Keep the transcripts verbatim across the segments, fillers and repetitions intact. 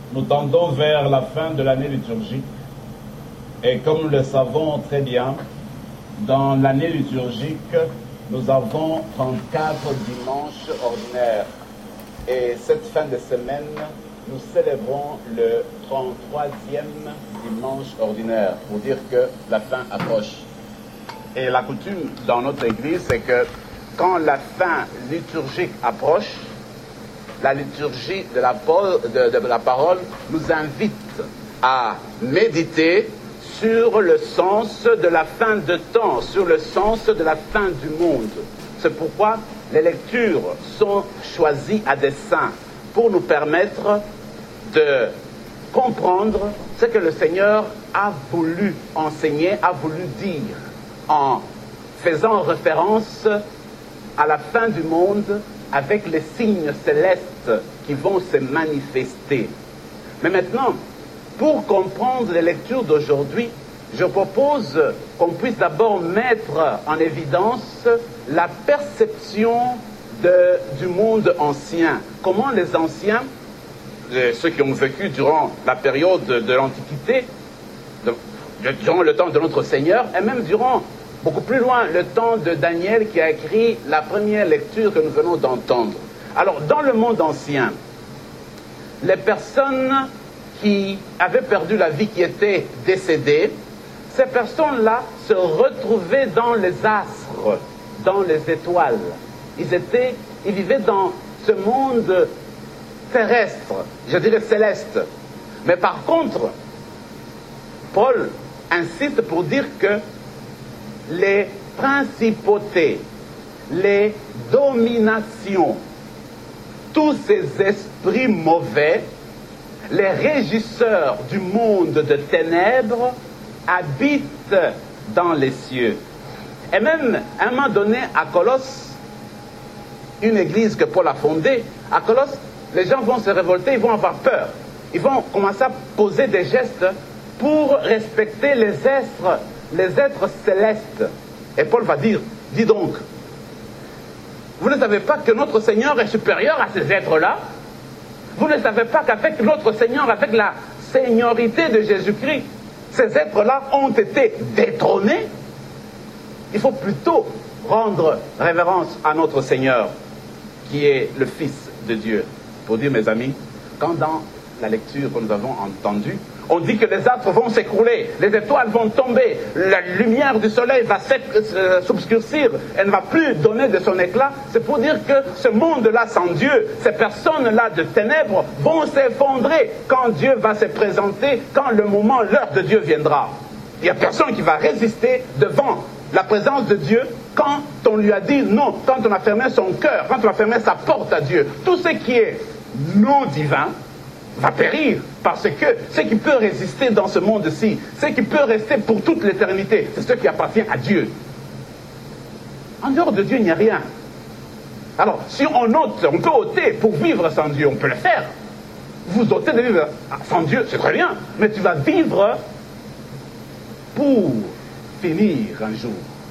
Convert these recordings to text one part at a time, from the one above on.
Nous tendons vers la fin de l'année liturgique et comme nous le savons très bien, dans l'année liturgique, nous avons trente-quatre dimanches ordinaires et cette fin de semaine, nous célébrons le trente-troisième dimanche ordinaire pour dire que la fin approche. Et la coutume dans notre église, c'est que quand la fin liturgique approche, la liturgie de la, de, de la parole nous invite à méditer sur le sens de la fin de temps, sur le sens de la fin du monde. C'est pourquoi les lectures sont choisies à dessein pour nous permettre de comprendre ce que le Seigneur a voulu enseigner, a voulu dire, en faisant référence à la fin du monde avec les signes célestes qui vont se manifester. Mais maintenant, pour comprendre les lectures d'aujourd'hui, je propose qu'on puisse d'abord mettre en évidence la perception de, du monde ancien. Comment les anciens, ceux qui ont vécu durant la période de l'Antiquité, durant le temps de notre Seigneur, et même durant, beaucoup plus loin, le temps de Daniel qui a écrit la première lecture que nous venons d'entendre. Alors, dans le monde ancien, les personnes qui avaient perdu la vie, qui étaient décédées, ces personnes-là se retrouvaient dans les astres, dans les étoiles. Ils étaient, ils vivaient dans ce monde terrestre, je dirais céleste. Mais par contre, Paul insiste pour dire que les principautés, les dominations, tous ces esprits mauvais, les régisseurs du monde de ténèbres habitent dans les cieux. Et même, à un moment donné, à Colosse, une église que Paul a fondée, à Colosse, les gens vont se révolter, ils vont avoir peur. Ils vont commencer à poser des gestes pour respecter les êtres, les êtres célestes. Et Paul va dire, dis donc, vous ne savez pas que notre Seigneur est supérieur à ces êtres-là? Vous ne savez pas qu'avec notre Seigneur, avec la seigneurie de Jésus-Christ, ces êtres-là ont été détrônés? Il faut plutôt rendre révérence à notre Seigneur, qui est le Fils de Dieu. Pour dire, mes amis, quand dans la lecture que nous avons entendue, on dit que les astres vont s'écrouler, les étoiles vont tomber, la lumière du soleil va s'obscurcir, elle ne va plus donner de son éclat. C'est pour dire que ce monde-là sans Dieu, ces personnes-là de ténèbres vont s'effondrer quand Dieu va se présenter, quand le moment, l'heure de Dieu viendra. Il n'y a personne qui va résister devant la présence de Dieu quand on lui a dit non, quand on a fermé son cœur, quand on a fermé sa porte à Dieu. Tout ce qui est non divin va périr, parce que ce qui peut résister dans ce monde-ci, ce qui peut rester pour toute l'éternité, c'est ce qui appartient à Dieu. En dehors de Dieu, il n'y a rien. Alors, si on ôte, on peut ôter pour vivre sans Dieu, on peut le faire. Vous ôtez de vivre sans Dieu, c'est très bien, mais tu vas vivre pour finir un jour,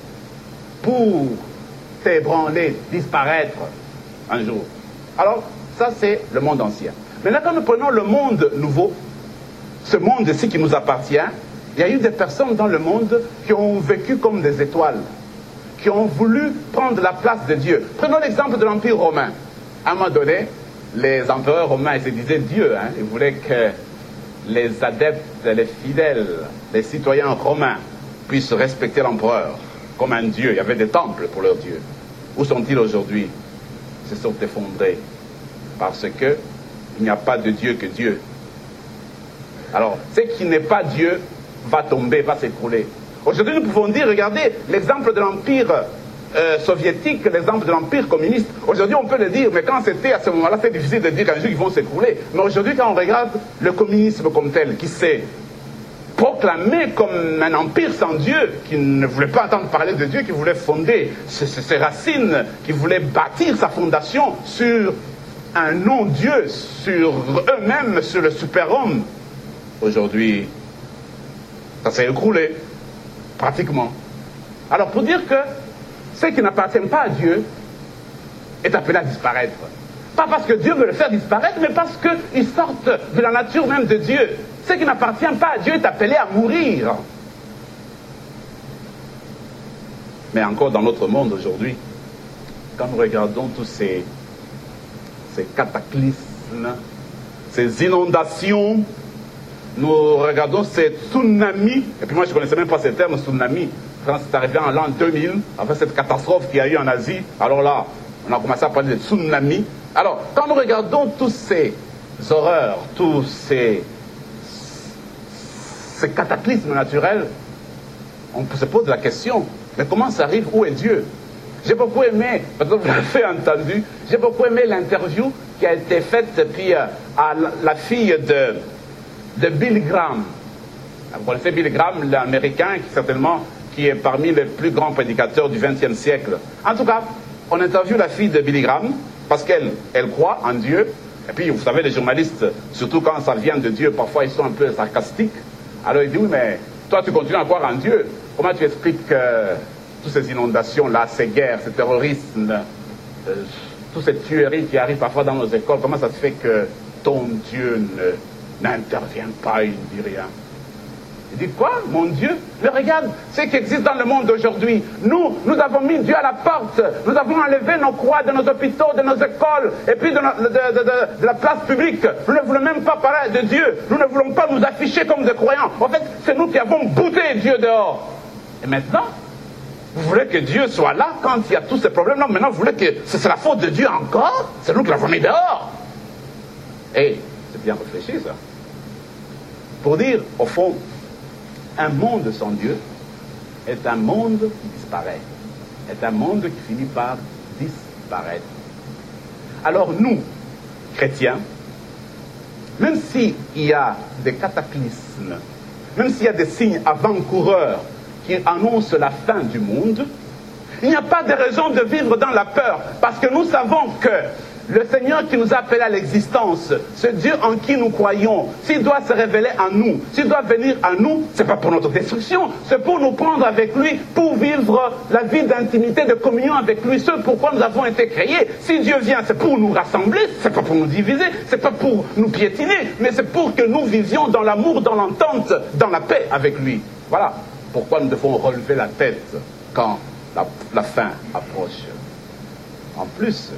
pour t'ébranler, disparaître un jour. Alors, ça c'est le monde ancien. Maintenant, quand nous prenons le monde nouveau, ce monde-ci qui nous appartient, il y a eu des personnes dans le monde qui ont vécu comme des étoiles, qui ont voulu prendre la place de Dieu. Prenons l'exemple de l'Empire romain. À un moment donné, les empereurs romains, ils se disaient Dieu, hein, ils voulaient que les adeptes, les fidèles, les citoyens romains puissent respecter l'empereur comme un Dieu. Il y avait des temples pour leur Dieu. Où sont-ils aujourd'hui? Ils se sont effondrés parce que il n'y a pas de Dieu que Dieu. Alors, ce qui n'est pas Dieu va tomber, va s'écrouler. Aujourd'hui, nous pouvons dire, regardez, l'exemple de l'Empire euh, soviétique, l'exemple de l'Empire communiste. Aujourd'hui, on peut le dire, mais quand c'était à ce moment-là, c'est difficile de dire qu'un jour ils vont s'écrouler. Mais aujourd'hui, quand on regarde le communisme comme tel, qui s'est proclamé comme un empire sans Dieu, qui ne voulait pas entendre parler de Dieu, qui voulait fonder ses, ses racines, qui voulait bâtir sa fondation sur un non-Dieu, sur eux-mêmes, sur le super-homme. Aujourd'hui, ça s'est écroulé, pratiquement. Alors, pour dire que ce qui n'appartient pas à Dieu est appelé à disparaître. Pas parce que Dieu veut le faire disparaître, mais parce qu'ils sortent de la nature même de Dieu. Ce qui n'appartient pas à Dieu est appelé à mourir. Mais encore dans notre monde aujourd'hui, quand nous regardons tous ces, ces cataclysmes, ces inondations, nous regardons ces tsunamis, et puis moi je ne connaissais même pas ce terme tsunami, quand c'est arrivé en l'an deux mille, avec cette catastrophe qu'il y a eu en Asie, alors là, on a commencé à parler de tsunami. Alors, quand nous regardons tous ces horreurs, tous ces, ces cataclysmes naturels, on se pose la question, mais comment ça arrive? Où est Dieu? J'ai beaucoup aimé, parce que vous l'avez entendu, j'ai beaucoup aimé l'interview qui a été faite puis, euh, à la, la fille de, de Billy Graham. Vous connaissez Billy Graham, l'Américain, qui certainement qui est parmi les plus grands prédicateurs du vingtième siècle. En tout cas, on interviewe la fille de Billy Graham, parce qu'elle elle croit en Dieu. Et puis, vous savez, les journalistes, surtout quand ça vient de Dieu, parfois ils sont un peu sarcastiques. Alors il dit, oui, mais toi tu continues à croire en Dieu. Comment tu expliques euh, toutes ces inondations-là, ces guerres, ces terrorismes, euh, toutes ces tueries qui arrivent parfois dans nos écoles? Comment ça se fait que ton Dieu ne, n'intervient pas, il ne dit rien? Il dit quoi, mon Dieu? Mais regarde ce qui existe dans le monde aujourd'hui. Nous, nous avons mis Dieu à la porte. Nous avons enlevé nos croix de nos hôpitaux, de nos écoles, et puis de, no, de, de, de, de la place publique. Nous ne voulons même pas parler de Dieu. Nous ne voulons pas nous afficher comme des croyants. En fait, c'est nous qui avons bouté Dieu dehors. Et maintenant, vous voulez que Dieu soit là quand il y a tous ces problèmes-là? Maintenant, vous voulez que c'est la faute de Dieu encore? C'est nous qui l'avons mis dehors. Et c'est bien réfléchi, ça. Pour dire, au fond, un monde sans Dieu est un monde qui disparaît, est un monde qui finit par disparaître. Alors nous, chrétiens, même s'il y a des cataclysmes, même s'il y a des signes avant-coureurs qui annoncent la fin du monde, il n'y a pas de raison de vivre dans la peur, parce que nous savons que le Seigneur qui nous a appelés à l'existence, ce Dieu en qui nous croyons, s'il doit se révéler à nous, s'il doit venir à nous, ce n'est pas pour notre destruction, c'est pour nous prendre avec lui, pour vivre la vie d'intimité, de communion avec lui, ce pourquoi nous avons été créés. Si Dieu vient, c'est pour nous rassembler, c'est pas pour nous diviser, c'est pas pour nous piétiner, mais c'est pour que nous vivions dans l'amour, dans l'entente, dans la paix avec lui. Voilà pourquoi nous devons relever la tête quand la, la fin approche. En plus,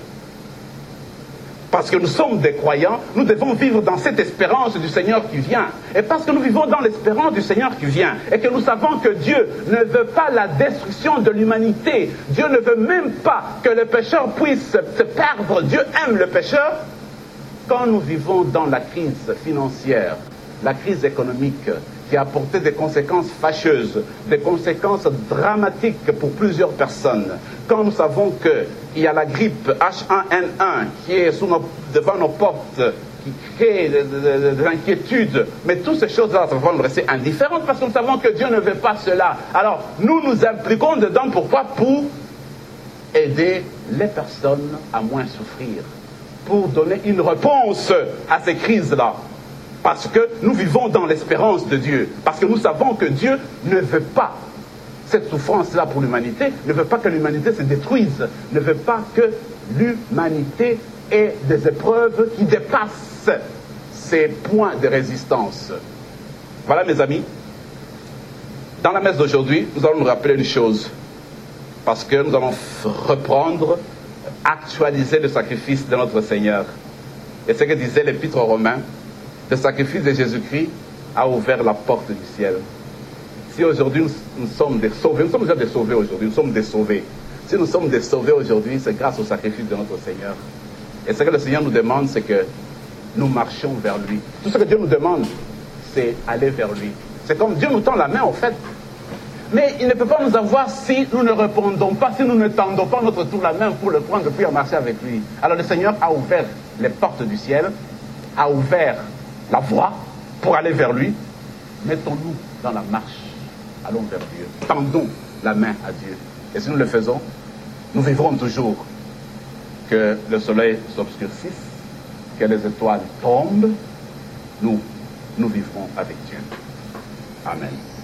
parce que nous sommes des croyants, nous devons vivre dans cette espérance du Seigneur qui vient. Et parce que nous vivons dans l'espérance du Seigneur qui vient, et que nous savons que Dieu ne veut pas la destruction de l'humanité, Dieu ne veut même pas que le pécheur puisse se perdre, Dieu aime le pécheur, quand nous vivons dans la crise financière, la crise économique, qui a apporté des conséquences fâcheuses, des conséquences dramatiques pour plusieurs personnes. Quand nous savons qu'il y a la grippe H un N un qui est sous nos, devant nos portes, qui crée de, de, de, de l'inquiétude, mais toutes ces choses-là, ça va nous rester indifférentes parce que nous savons que Dieu ne veut pas cela. Alors, nous nous impliquons dedans, pourquoi? Pour aider les personnes à moins souffrir, pour donner une réponse à ces crises-là. Parce que nous vivons dans l'espérance de Dieu. Parce que nous savons que Dieu ne veut pas cette souffrance-là pour l'humanité, ne veut pas que l'humanité se détruise, ne veut pas que l'humanité ait des épreuves qui dépassent ses points de résistance. Voilà, mes amis. Dans la messe d'aujourd'hui, nous allons nous rappeler une chose. Parce que nous allons reprendre, actualiser le sacrifice de notre Seigneur. Et ce que disait l'Épître aux Romains, le sacrifice de Jésus-Christ a ouvert la porte du ciel. Si aujourd'hui nous, nous sommes des sauvés, nous sommes déjà des sauvés aujourd'hui, nous sommes des sauvés. Si nous sommes des sauvés aujourd'hui, c'est grâce au sacrifice de notre Seigneur. Et ce que le Seigneur nous demande, c'est que nous marchions vers lui. Tout ce que Dieu nous demande, c'est aller vers lui. C'est comme Dieu nous tend la main, en fait. Mais il ne peut pas nous avoir si nous ne répondons pas, si nous ne tendons pas notre tour la main pour le prendre, puis en marcher avec lui. Alors le Seigneur a ouvert les portes du ciel, a ouvert la voie pour aller vers lui. Mettons-nous dans la marche. Allons vers Dieu. Tendons la main à Dieu. Et si nous le faisons, nous vivrons toujours. Que le soleil s'obscurcisse, que les étoiles tombent, nous, nous vivrons avec Dieu. Amen.